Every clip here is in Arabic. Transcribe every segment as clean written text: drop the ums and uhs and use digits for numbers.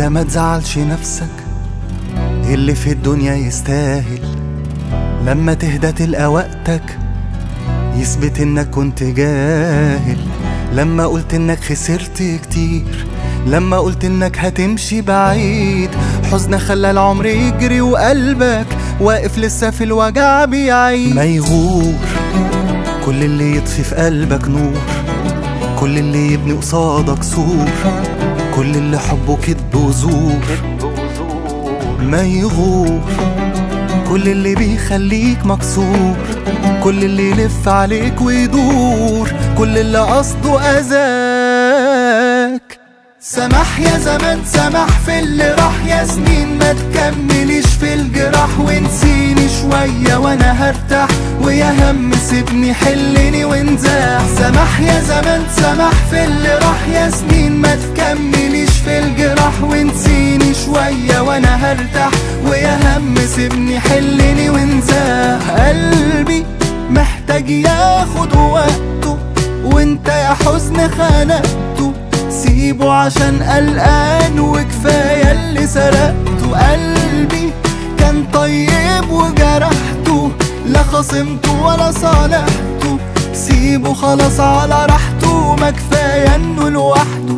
كده ما تزعلش نفسك، اللي في الدنيا يستاهل لما تهدى تلقى وقتك يثبت انك كنت جاهل. لما قلت انك خسرت كتير، لما قلت انك هتمشي بعيد، حزن خلى العمر يجري وقلبك واقف لسه في الوجع بيعيد. ما يغور كل اللي يطفي في قلبك نور، كل اللي يبني قصادك سور، كل اللي حبه كدب وزور. ما يغور كل اللي بيخليك مكسور، كل اللي يلف عليك ويدور، كل اللي قصده أذاك. سمح يا زمان سمح في اللي راح، يا سنين ما تكمليش في الجراح، ونسيني شوية وانا هرتاح، ويا هم سيبني حلني وانزاح. سمح يا زمان سمح في اللي راح، يا سنين ما تكمليش في الجراح، ونسيني شوية وانا هرتاح، ويا هم سيبني حلني وانزاح. قلبي محتاج ياخد وقته، وانت يا حزن خنقته، سيبه عشان قلقان وكفاية اللي سرقته. قلبي كان طيب وجرحته، لا خصمته ولا صالحته، سيبه خلاص على راحته، ما كفاية انه لوحده.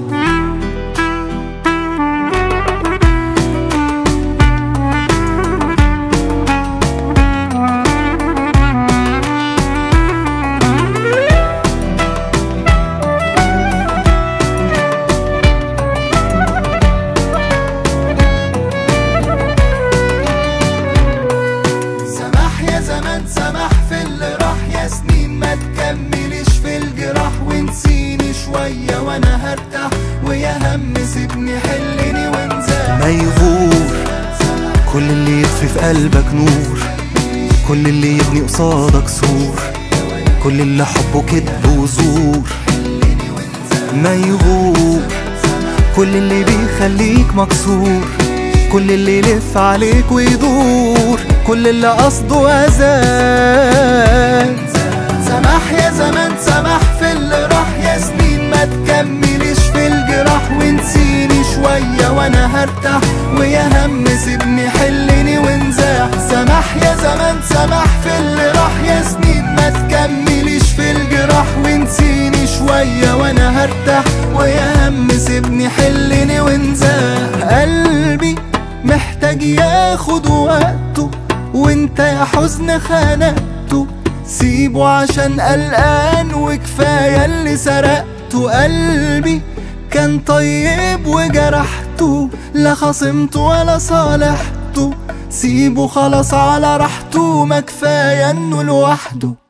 سمح في اللي راح، يا سنين ما تكمليش في الجراح، ونسيني شوية وانا هرتاح، ويا هم سيبني حلني وانزاح. ما يغور كل اللي يطفي في قلبك نور، كل اللي يبني قصادك سور، كل اللي حبه كدب وزور. ما يغور كل اللي بيخليك مكسور، كل اللي يلف عليك ويدور، كل اللي قصده أذاك. سمح يا زمان سمح في اللي راح، يا سنين ما تكمليش في الجراح، ونسيني شوية وانا هرتاح، ويا هم سيبني حلني وانزاح. سمح يا زمان سمح في اللي راح، يا سنين ما تكمليش في الجراح، ونسيني شوية وانا هرتاح، ويا هم سيبني حلني وانزاح. قلبي محتاج ياخد وقته، وانت يا حزن خنقته، سيبه عشان قلقان وكفاية اللي سرقته. قلبي كان طيب وجرحته، لا خصمته ولا صالحته، سيبه خلاص على راحته، ما كفاية انه لوحده.